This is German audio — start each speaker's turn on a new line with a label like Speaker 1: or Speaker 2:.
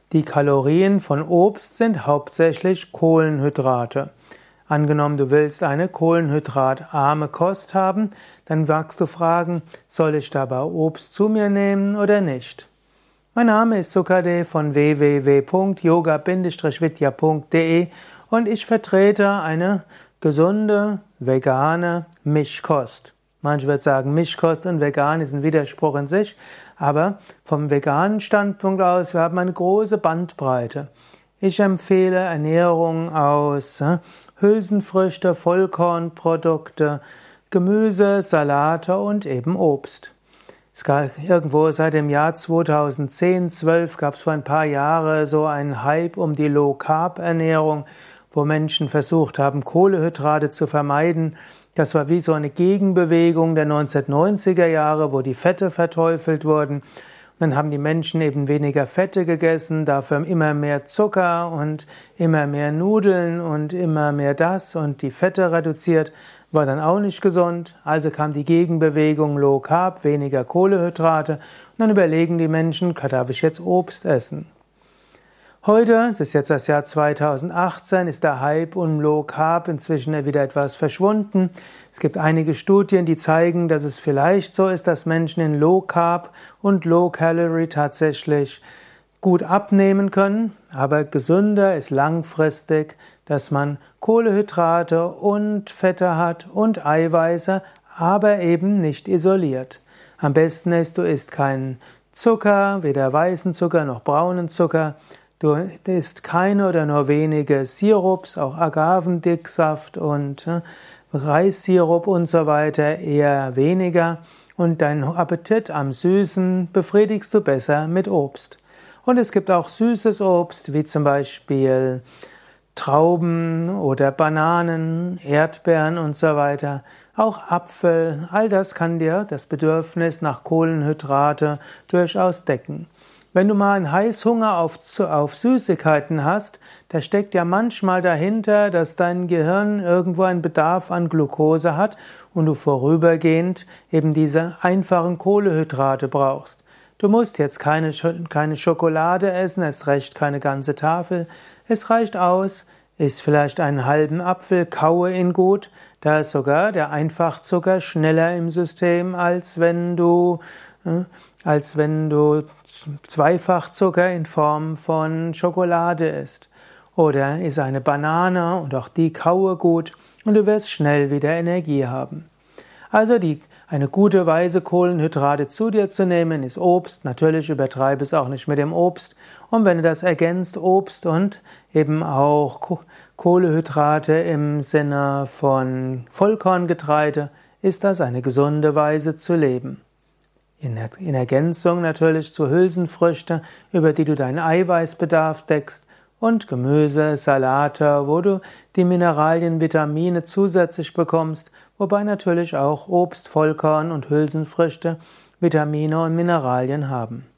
Speaker 1: Die Kalorien von Obst sind hauptsächlich Kohlenhydrate. Angenommen, du willst eine kohlenhydratarme Kost haben, dann magst du fragen, soll ich dabei Obst zu mir nehmen oder nicht? Mein Name ist Sukade von www.yoga-vidya.de und ich vertrete eine gesunde, vegane Mischkost. Manche würden sagen, Mischkost und vegan ist ein Widerspruch in sich, aber vom veganen Standpunkt aus, wir haben eine große Bandbreite. Ich empfehle Ernährung aus Hülsenfrüchte, Vollkornprodukte, Gemüse, Salate und eben Obst. Es gab irgendwo seit dem Jahr 2010, 12 gab es vor ein paar Jahren so einen Hype um die Low-Carb-Ernährung, wo Menschen versucht haben, Kohlenhydrate zu vermeiden. Das war wie so eine Gegenbewegung der 1990er Jahre, wo die Fette verteufelt wurden. Dann haben die Menschen eben weniger Fette gegessen, dafür immer mehr Zucker und immer mehr Nudeln und immer mehr das und die Fette reduziert, war dann auch nicht gesund. Also kam die Gegenbewegung Low Carb, weniger Kohlenhydrate und dann überlegen die Menschen, darf ich jetzt Obst essen? Heute, es ist jetzt das Jahr 2018, ist der Hype um Low Carb inzwischen wieder etwas verschwunden. Es gibt einige Studien, die zeigen, dass es vielleicht so ist, dass Menschen in Low Carb und Low Calorie tatsächlich gut abnehmen können. Aber gesünder ist langfristig, dass man Kohlenhydrate und Fette hat und Eiweiße, aber eben nicht isoliert. Am besten ist, du isst keinen Zucker, weder weißen Zucker noch braunen Zucker. Du isst keine oder nur wenige Sirups, auch Agavendicksaft und Reissirup und so weiter eher weniger. Und deinen Appetit am Süßen befriedigst du besser mit Obst. Und es gibt auch süßes Obst, wie zum Beispiel Trauben oder Bananen, Erdbeeren und so weiter. Auch Apfel, all das kann dir das Bedürfnis nach Kohlenhydrate durchaus decken. Wenn du mal einen Heißhunger auf Süßigkeiten hast, da steckt ja manchmal dahinter, dass dein Gehirn irgendwo einen Bedarf an Glucose hat und du vorübergehend eben diese einfachen Kohlenhydrate brauchst. Du musst jetzt keine Schokolade essen, es reicht keine ganze Tafel. Es reicht aus, iss vielleicht einen halben Apfel, kaue ihn gut. Da ist sogar der Einfachzucker schneller im System, als wenn du Zweifachzucker in Form von Schokolade isst. Oder iss eine Banane und auch die kaue gut und du wirst schnell wieder Energie haben. Also eine gute Weise, Kohlenhydrate zu dir zu nehmen, ist Obst. Natürlich übertreibe es auch nicht mit dem Obst. Und wenn du das ergänzt, Obst und eben auch Kohlenhydrate im Sinne von Vollkorngetreide, ist das eine gesunde Weise zu leben. In Ergänzung natürlich zu Hülsenfrüchte, über die du deinen Eiweißbedarf deckst, und Gemüse, Salate, wo du die Mineralien, Vitamine zusätzlich bekommst, wobei natürlich auch Obst, Vollkorn und Hülsenfrüchte Vitamine und Mineralien haben.